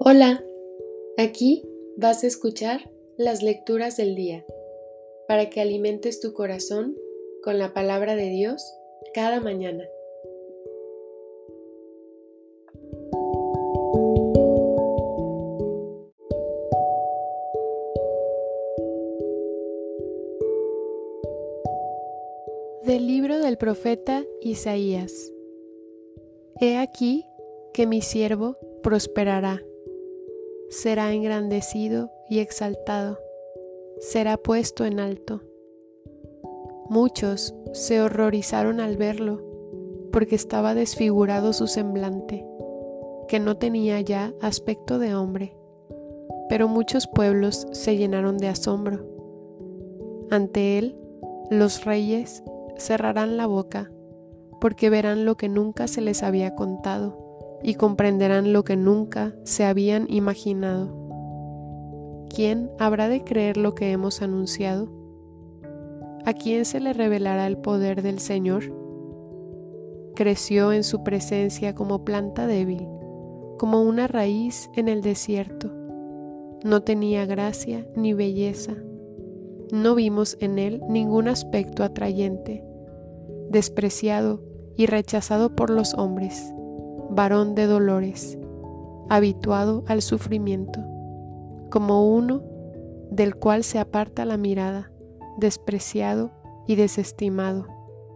Hola, aquí vas a escuchar las lecturas del día para que alimentes tu corazón con la palabra de Dios cada mañana. Del libro del profeta Isaías. He aquí que mi siervo prosperará, será engrandecido y exaltado, será puesto en alto. Muchos se horrorizaron al verlo, porque estaba desfigurado su semblante, que no tenía ya aspecto de hombre. Pero muchos pueblos se llenaron de asombro. Ante él, los reyes cerrarán la boca, porque verán lo que nunca se les había contado y comprenderán lo que nunca se habían imaginado. ¿Quién habrá de creer lo que hemos anunciado? ¿A quién se le revelará el poder del Señor? Creció en su presencia como planta débil, como una raíz en el desierto. No tenía gracia ni belleza. No vimos en él ningún aspecto atrayente. Despreciado y rechazado por los hombres, varón de dolores, habituado al sufrimiento, como uno del cual se aparta la mirada, despreciado y desestimado.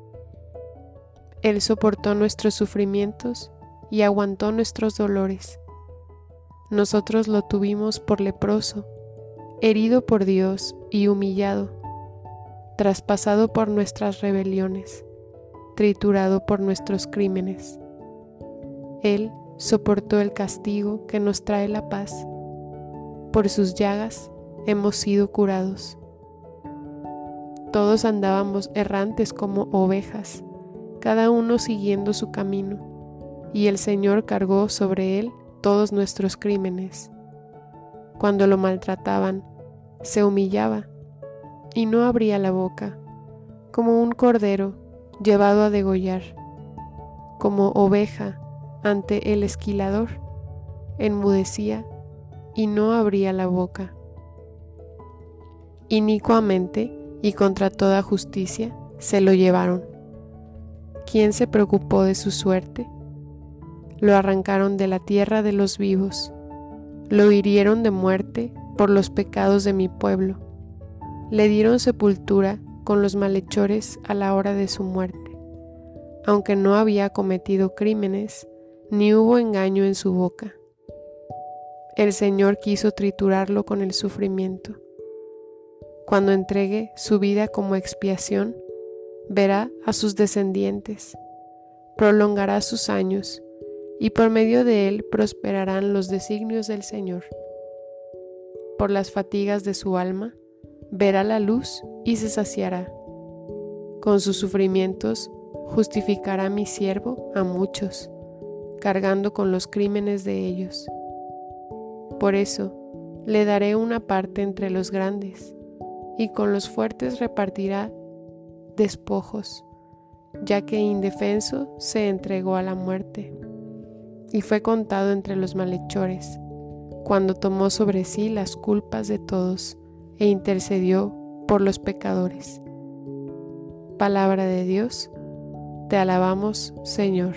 Él soportó nuestros sufrimientos y aguantó nuestros dolores. Nosotros lo tuvimos por leproso, herido por Dios y humillado, traspasado por nuestras rebeliones, triturado por nuestros crímenes. Él soportó el castigo que nos trae la paz. Por sus llagas hemos sido curados. Todos andábamos errantes como ovejas, cada uno siguiendo su camino, y el Señor cargó sobre él todos nuestros crímenes. Cuando lo maltrataban, se humillaba y no abría la boca, como un cordero llevado a degollar, como oveja ante el esquilador, enmudecía y no abría la boca. Inicuamente y contra toda justicia se lo llevaron. ¿Quién se preocupó de su suerte? Lo arrancaron de la tierra de los vivos, lo hirieron de muerte por los pecados de mi pueblo, le dieron sepultura con los malhechores a la hora de su muerte, aunque no había cometido crímenes, ni hubo engaño en su boca. El Señor quiso triturarlo con el sufrimiento. Cuando entregue su vida como expiación, verá a sus descendientes, prolongará sus años, y por medio de él prosperarán los designios del Señor. Por las fatigas de su alma, verá la luz y se saciará. Con sus sufrimientos justificará mi siervo a muchos, cargando con los crímenes de ellos. Por eso le daré una parte entre los grandes, y con los fuertes repartirá despojos, ya que indefenso se entregó a la muerte, y fue contado entre los malhechores, cuando tomó sobre sí las culpas de todos e intercedió por los pecadores. Palabra de Dios, te alabamos, Señor.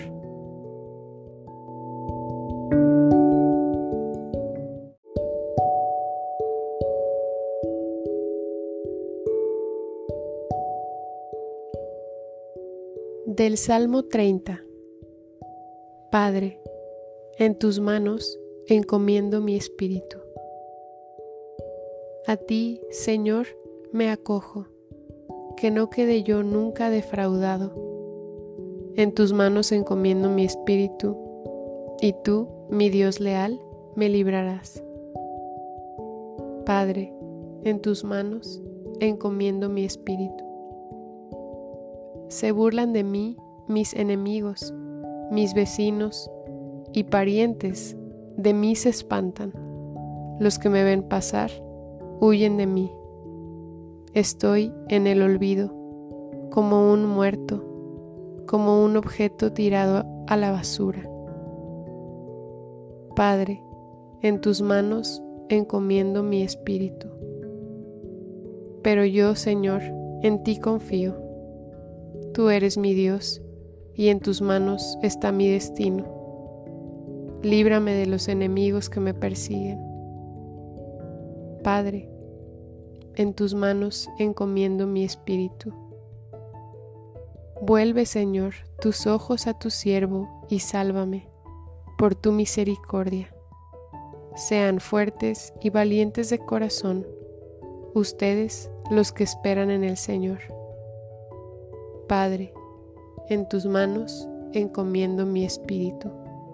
Del Salmo 30. Padre, en tus manos encomiendo mi espíritu. A ti, Señor, me acojo, que no quede yo nunca defraudado. En tus manos encomiendo mi espíritu, y tú, mi Dios leal, me librarás. Padre, en tus manos encomiendo mi espíritu. Se burlan de mí mis enemigos, mis vecinos y parientes de mí se espantan. Los que me ven pasar huyen de mí. Estoy en el olvido, como un muerto, como un objeto tirado a la basura. Padre, en tus manos encomiendo mi espíritu. Pero yo, Señor, en ti confío. Tú eres mi Dios, y en tus manos está mi destino. Líbrame de los enemigos que me persiguen. Padre, en tus manos encomiendo mi espíritu. Vuelve, Señor, tus ojos a tu siervo y sálvame, por tu misericordia. Sean fuertes y valientes de corazón, ustedes los que esperan en el Señor. Padre, en tus manos encomiendo mi espíritu.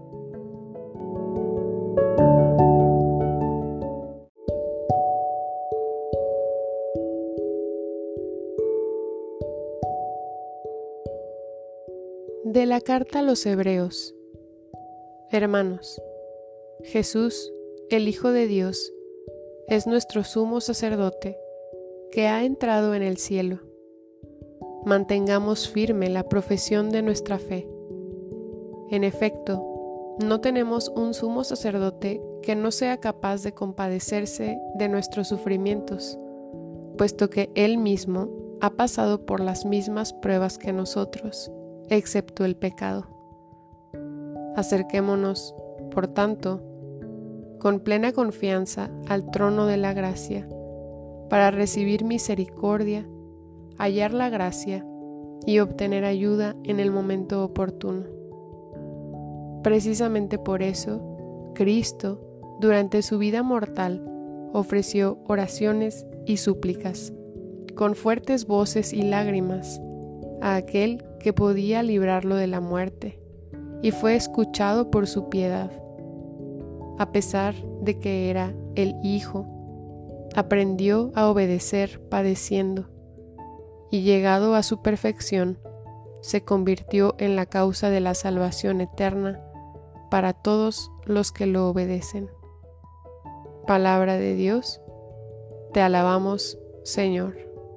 De la carta a los Hebreos. Hermanos, Jesús, el Hijo de Dios, es nuestro sumo sacerdote, que ha entrado en el cielo. Mantengamos firme la profesión de nuestra fe. En efecto, no tenemos un sumo sacerdote que no sea capaz de compadecerse de nuestros sufrimientos, puesto que Él mismo ha pasado por las mismas pruebas que nosotros, excepto el pecado. Acerquémonos, por tanto, con plena confianza al trono de la gracia, para recibir misericordia, hallar la gracia y obtener ayuda en el momento oportuno. Precisamente por eso, Cristo, durante su vida mortal, ofreció oraciones y súplicas, con fuertes voces y lágrimas, a aquel que podía librarlo de la muerte, y fue escuchado por su piedad. A pesar de que era el Hijo, aprendió a obedecer padeciendo, y llegado a su perfección, se convirtió en la causa de la salvación eterna para todos los que lo obedecen. Palabra de Dios, te alabamos, Señor.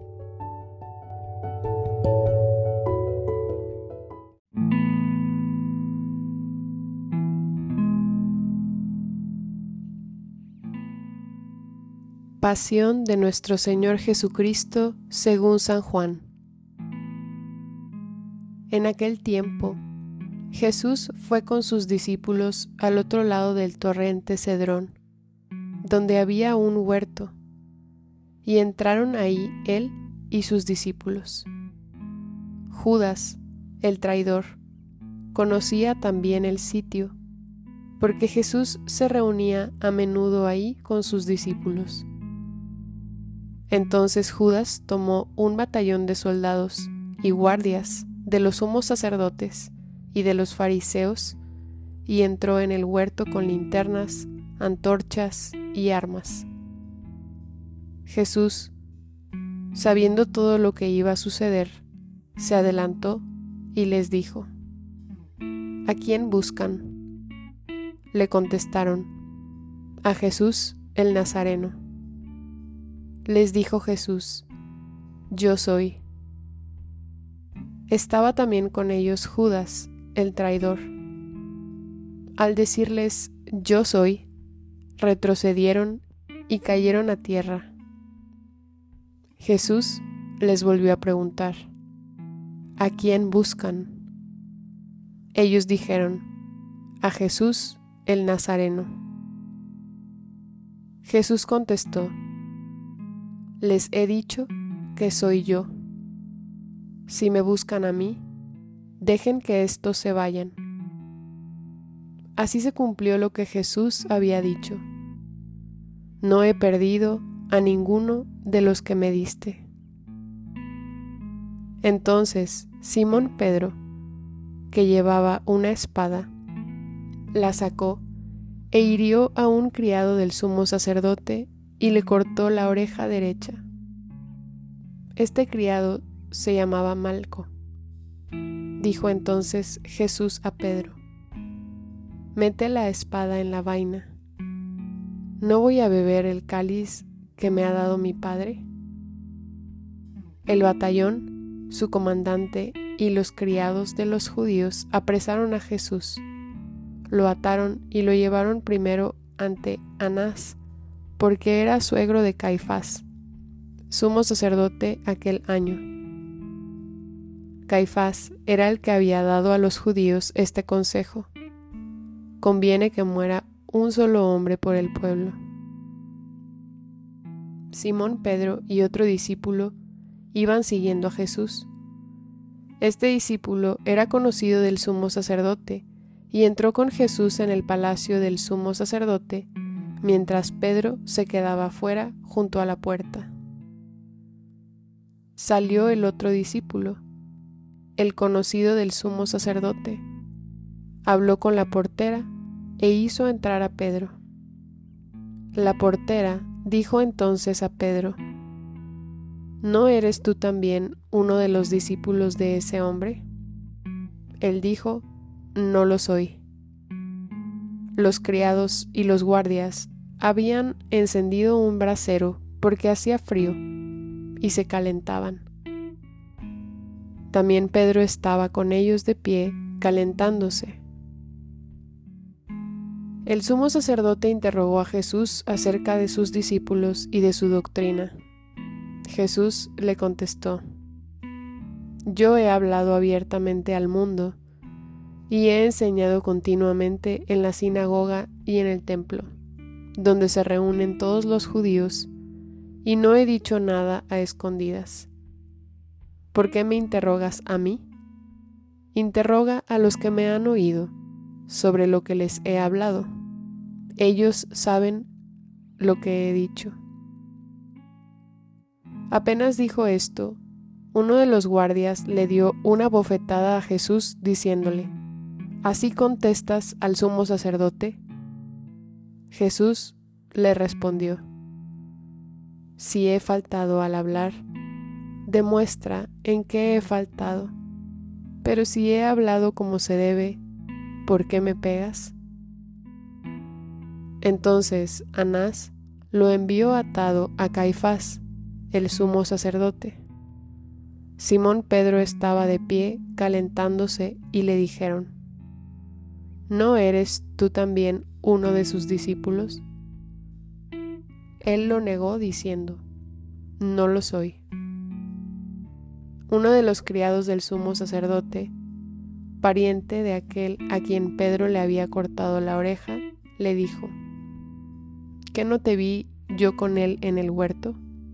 Pasión de nuestro Señor Jesucristo según San Juan. En aquel tiempo, Jesús fue con sus discípulos al otro lado del torrente Cedrón, donde había un huerto, y entraron ahí él y sus discípulos. Judas, el traidor, conocía también el sitio, porque Jesús se reunía a menudo ahí con sus discípulos. Entonces Judas tomó un batallón de soldados y guardias de los sumos sacerdotes y de los fariseos y entró en el huerto con linternas, antorchas y armas. Jesús, sabiendo todo lo que iba a suceder, se adelantó y les dijo: ¿A quién buscan? Le contestaron: a Jesús el Nazareno. Les dijo Jesús: Yo soy. Estaba también con ellos Judas, el traidor. Al decirles «Yo soy», retrocedieron y cayeron a tierra. Jesús les volvió a preguntar: ¿A quién buscan? Ellos dijeron: a Jesús el Nazareno. Jesús contestó: Les he dicho que soy yo. Si me buscan a mí, dejen que estos se vayan. Así se cumplió lo que Jesús había dicho: No he perdido a ninguno de los que me diste. Entonces Simón Pedro, que llevaba una espada, la sacó e hirió a un criado del sumo sacerdote y le cortó la oreja derecha. Este criado se llamaba Malco. Dijo entonces Jesús a Pedro: Mete la espada en la vaina. ¿No voy a beber el cáliz que me ha dado mi Padre? El batallón, su comandante y los criados de los judíos apresaron a Jesús, lo ataron y lo llevaron primero ante Anás, porque era suegro de Caifás, sumo sacerdote aquel año. Caifás era el que había dado a los judíos este consejo: conviene que muera un solo hombre por el pueblo. Simón Pedro y otro discípulo iban siguiendo a Jesús. Este discípulo era conocido del sumo sacerdote y entró con Jesús en el palacio del sumo sacerdote, mientras Pedro se quedaba afuera junto a la puerta. Salió el otro discípulo, el conocido del sumo sacerdote, habló con la portera e hizo entrar a Pedro. La portera dijo entonces a Pedro: ¿No eres tú también uno de los discípulos de ese hombre? Él dijo: No lo soy. Los criados y los guardias habían encendido un brasero porque hacía frío y se calentaban. También Pedro estaba con ellos de pie, calentándose. El sumo sacerdote interrogó a Jesús acerca de sus discípulos y de su doctrina. Jesús le contestó: Yo he hablado abiertamente al mundo y he enseñado continuamente en la sinagoga y en el templo, donde se reúnen todos los judíos, y no he dicho nada a escondidas. ¿Por qué me interrogas a mí? Interroga a los que me han oído sobre lo que les he hablado. Ellos saben lo que he dicho. Apenas dijo esto, uno de los guardias le dio una bofetada a Jesús diciéndole: ¿Así contestas al sumo sacerdote? Jesús le respondió: Si he faltado al hablar, demuestra en qué he faltado. Pero si he hablado como se debe, ¿por qué me pegas? Entonces Anás lo envió atado a Caifás, el sumo sacerdote. Simón Pedro estaba de pie calentándose y le dijeron: ¿No eres tú también uno de sus discípulos? Él lo negó diciendo: No lo soy. Uno de los criados del sumo sacerdote, pariente de aquel a quien Pedro le había cortado la oreja, le dijo: ¿Qué no te vi yo con él en el huerto?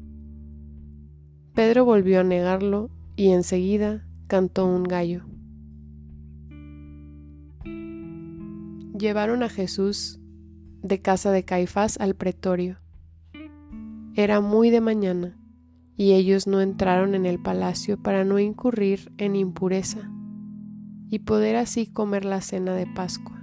Pedro volvió a negarlo y enseguida cantó un gallo. Llevaron a Jesús de casa de Caifás al pretorio. Era muy de mañana y ellos no entraron en el palacio para no incurrir en impureza y poder así comer la cena de Pascua.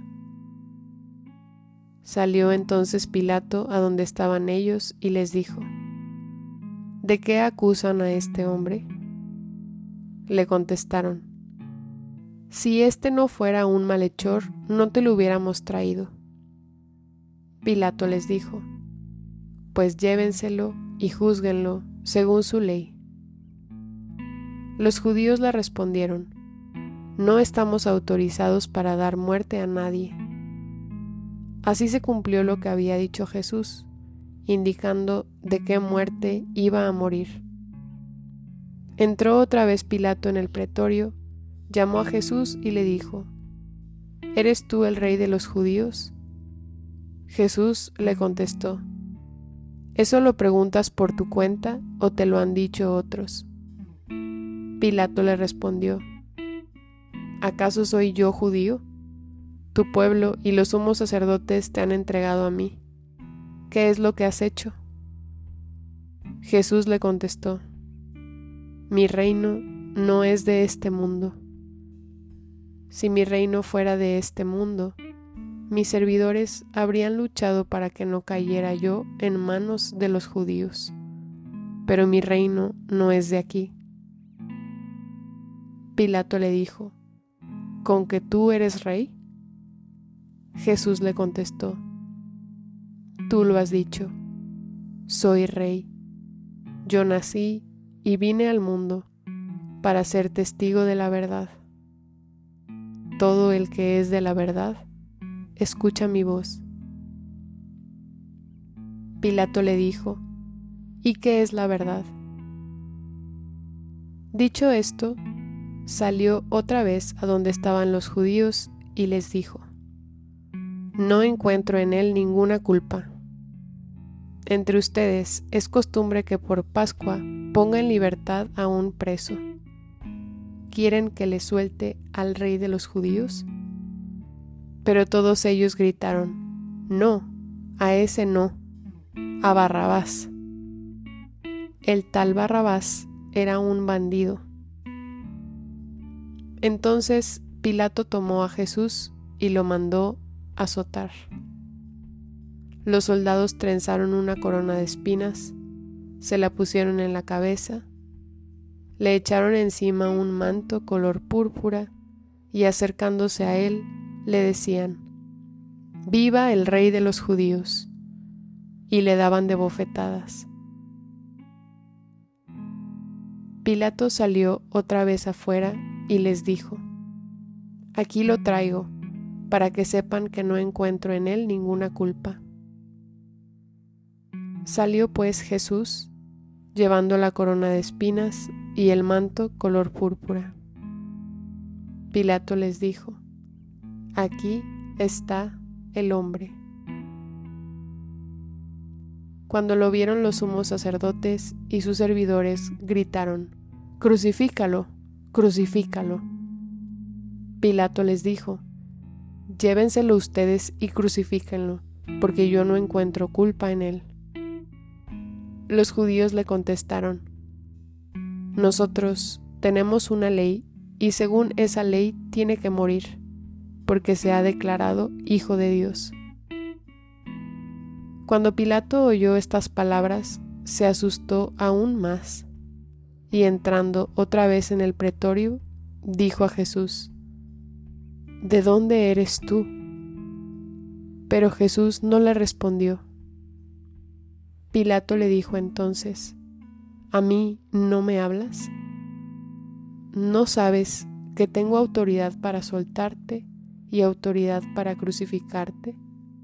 Salió entonces Pilato a donde estaban ellos y les dijo: ¿De qué acusan a este hombre? Le contestaron: Si este no fuera un malhechor, no te lo hubiéramos traído. Pilato les dijo: Pues llévenselo y júzguenlo según su ley. Los judíos le respondieron: No estamos autorizados para dar muerte a nadie. Así se cumplió lo que había dicho Jesús, indicando de qué muerte iba a morir. Entró otra vez Pilato en el pretorio, llamó a Jesús y le dijo: ¿Eres tú el rey de los judíos? Jesús le contestó: ¿Eso lo preguntas por tu cuenta o te lo han dicho otros? Pilato le respondió: ¿Acaso soy yo judío? Tu pueblo y los sumos sacerdotes te han entregado a mí. ¿Qué es lo que has hecho? Jesús le contestó: Mi reino no es de este mundo. Si mi reino fuera de este mundo, mis servidores habrían luchado para que no cayera yo en manos de los judíos. Pero mi reino no es de aquí. Pilato le dijo: ¿Con que tú eres rey? Jesús le contestó: Tú lo has dicho, soy rey. Yo nací y vine al mundo para ser testigo de la verdad. Todo el que es de la verdad, escucha mi voz. Pilato le dijo: ¿Y qué es la verdad? Dicho esto, salió otra vez a donde estaban los judíos y les dijo: No encuentro en él ninguna culpa. Entre ustedes es costumbre que por Pascua ponga en libertad a un preso. ¿Quieren que le suelte al rey de los judíos? Pero todos ellos gritaron: No, a ese no, a Barrabás. El tal Barrabás era un bandido. Entonces Pilato tomó a Jesús y lo mandó azotar. Los soldados trenzaron una corona de espinas, se la pusieron en la cabeza, le echaron encima un manto color púrpura y acercándose a él le decían: ¡Viva el Rey de los Judíos! Y le daban de bofetadas. Pilato salió otra vez afuera y les dijo: Aquí lo traigo, para que sepan que no encuentro en él ninguna culpa. Salió pues Jesús, llevando la corona de espinas y el manto color púrpura. Pilato les dijo: Aquí está el hombre. Cuando lo vieron los sumos sacerdotes y sus servidores, gritaron: ¡Crucifícalo! ¡Crucifícalo! Pilato les dijo: Llévenselo ustedes y crucifíquenlo, porque yo no encuentro culpa en él. Los judíos le contestaron: Nosotros tenemos una ley, y según esa ley tiene que morir, porque se ha declarado Hijo de Dios. Cuando Pilato oyó estas palabras, se asustó aún más, y entrando otra vez en el pretorio, dijo a Jesús: ¿De dónde eres tú? Pero Jesús no le respondió. Pilato le dijo entonces: ¿A mí no me hablas? ¿No sabes que tengo autoridad para soltarte y autoridad para crucificarte?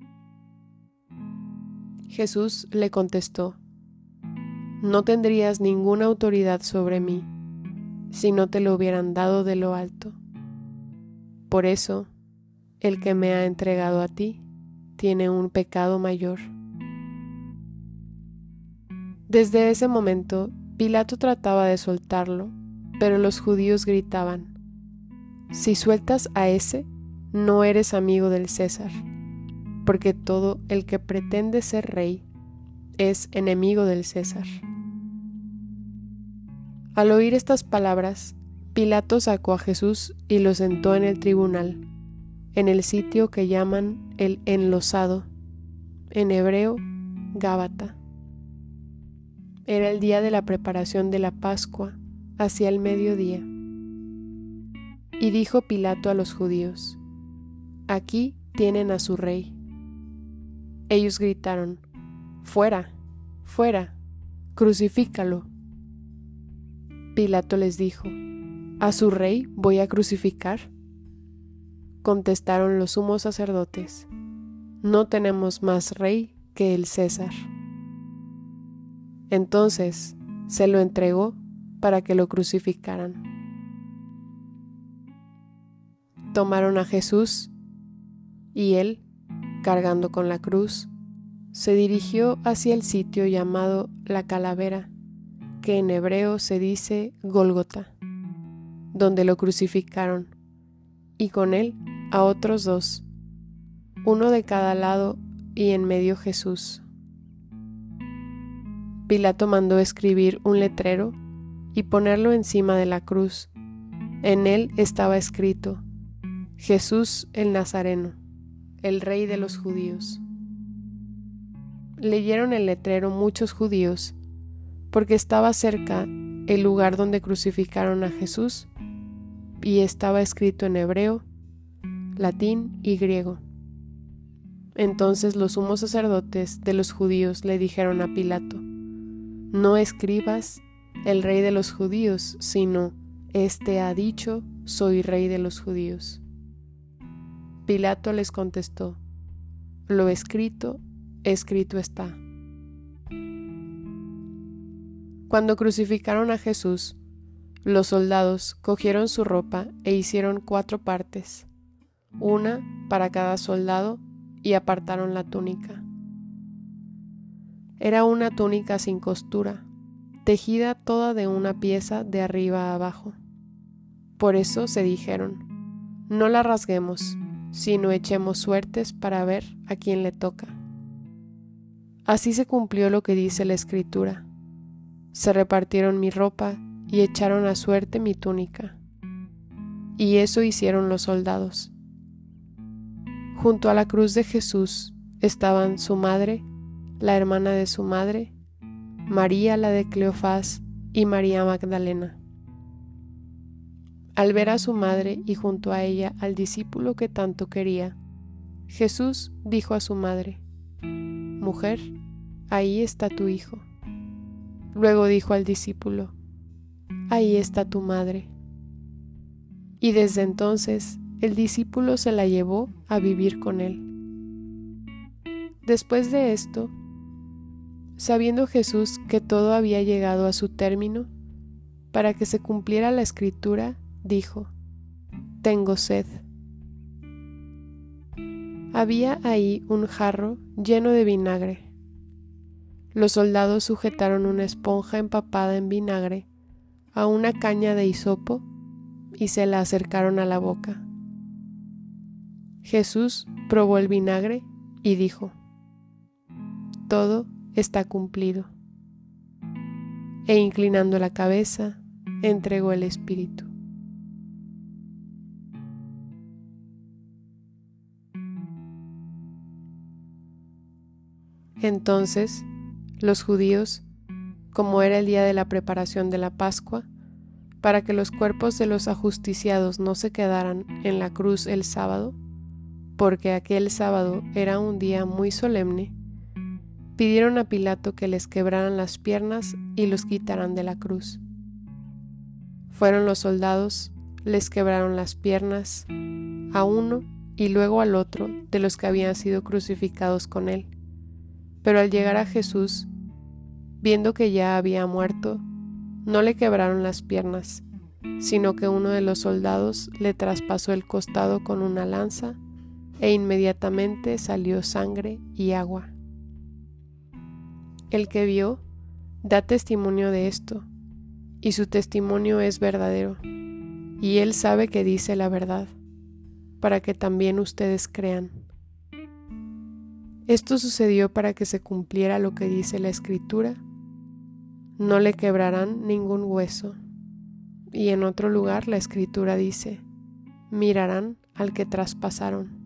Jesús le contestó: No tendrías ninguna autoridad sobre mí si no te lo hubieran dado de lo alto. Por eso, el que me ha entregado a ti tiene un pecado mayor. Desde ese momento, Pilato trataba de soltarlo, pero los judíos gritaban: Si sueltas a ese, no eres amigo del César, porque todo el que pretende ser rey es enemigo del César. Al oír estas palabras, Pilato sacó a Jesús y lo sentó en el tribunal, en el sitio que llaman el Enlosado, en hebreo, Gábata. Era el día de la preparación de la Pascua, hacia el mediodía. Y dijo Pilato a los judíos: Aquí tienen a su rey. Ellos gritaron: ¡Fuera! ¡Fuera! ¡Crucifícalo! Pilato les dijo: ¿A su rey voy a crucificar? Contestaron los sumos sacerdotes: No tenemos más rey que el César. Entonces se lo entregó para que lo crucificaran. Tomaron a Jesús y él, cargando con la cruz, se dirigió hacia el sitio llamado la Calavera, que en hebreo se dice Gólgota, donde lo crucificaron, y con él a otros dos, uno de cada lado y en medio Jesús. Pilato mandó escribir un letrero y ponerlo encima de la cruz. En él estaba escrito: Jesús el Nazareno, el Rey de los Judíos. Leyeron el letrero muchos judíos, porque estaba cerca el lugar donde crucificaron a Jesús, y estaba escrito en hebreo, latín y griego. Entonces los sumos sacerdotes de los judíos le dijeron a Pilato: No escribas el Rey de los Judíos, sino este ha dicho: Soy Rey de los Judíos. Pilato les contestó: Lo escrito, escrito está. Cuando crucificaron a Jesús, los soldados cogieron su ropa e hicieron 4 partes, una para cada soldado, y apartaron la túnica. Era una túnica sin costura, tejida toda de una pieza de arriba a abajo. Por eso se dijeron: no la rasguemos, sino echemos suertes para ver a quién le toca. Así se cumplió lo que dice la Escritura: se repartieron mi ropa y echaron a suerte mi túnica. Y eso hicieron los soldados. Junto a la cruz de Jesús estaban su madre, la hermana de su madre, María la de Cleofás y María Magdalena. Al ver a su madre y junto a ella al discípulo que tanto quería, Jesús dijo a su madre: «Mujer, ahí está tu hijo». Luego dijo al discípulo: «Ahí está tu madre». Y desde entonces el discípulo se la llevó a vivir con él. Después de esto, sabiendo Jesús que todo había llegado a su término, para que se cumpliera la Escritura, dijo: «Tengo sed». Había ahí un jarro lleno de vinagre. Los soldados sujetaron una esponja empapada en vinagre a una caña de hisopo y se la acercaron a la boca. Jesús probó el vinagre y dijo: «Todo está cumplido». E inclinando la cabeza, entregó el espíritu. Entonces, los judíos, como era el día de la preparación de la Pascua, para que los cuerpos de los ajusticiados no se quedaran en la cruz el sábado, porque aquel sábado era un día muy solemne, pidieron a Pilato que les quebraran las piernas y los quitaran de la cruz. Fueron los soldados, les quebraron las piernas a uno y luego al otro de los que habían sido crucificados con él. Pero al llegar a Jesús, viendo que ya había muerto, no le quebraron las piernas, sino que uno de los soldados le traspasó el costado con una lanza, e inmediatamente salió sangre y agua. El que vio da testimonio de esto, y su testimonio es verdadero, y él sabe que dice la verdad, para que también ustedes crean. Esto sucedió para que se cumpliera lo que dice la Escritura: no le quebrarán ningún hueso. Y en otro lugar la Escritura dice: mirarán al que traspasaron.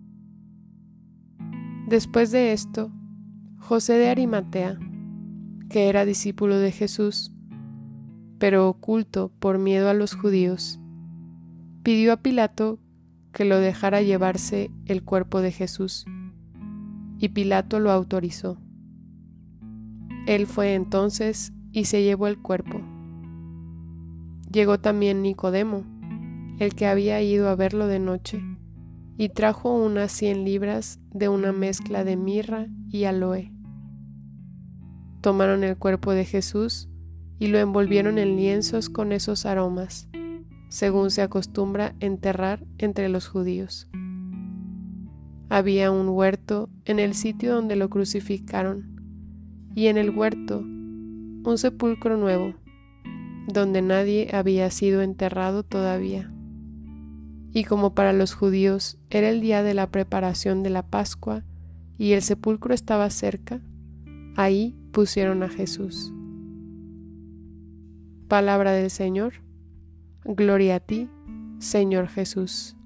Después de esto, José de Arimatea, que era discípulo de Jesús, pero oculto por miedo a los judíos, pidió a Pilato que lo dejara llevarse el cuerpo de Jesús, y Pilato lo autorizó. Él fue entonces y se llevó el cuerpo. Llegó también Nicodemo, el que había ido a verlo de noche, y trajo unas 100 libras de una mezcla de mirra y aloe. Tomaron el cuerpo de Jesús y lo envolvieron en lienzos con esos aromas, según se acostumbra enterrar entre los judíos. Había un huerto en el sitio donde lo crucificaron, y en el huerto un sepulcro nuevo, donde nadie había sido enterrado todavía. Y como para los judíos era el día de la preparación de la Pascua y el sepulcro estaba cerca, ahí pusieron a Jesús. Palabra del Señor. Gloria a ti, Señor Jesús.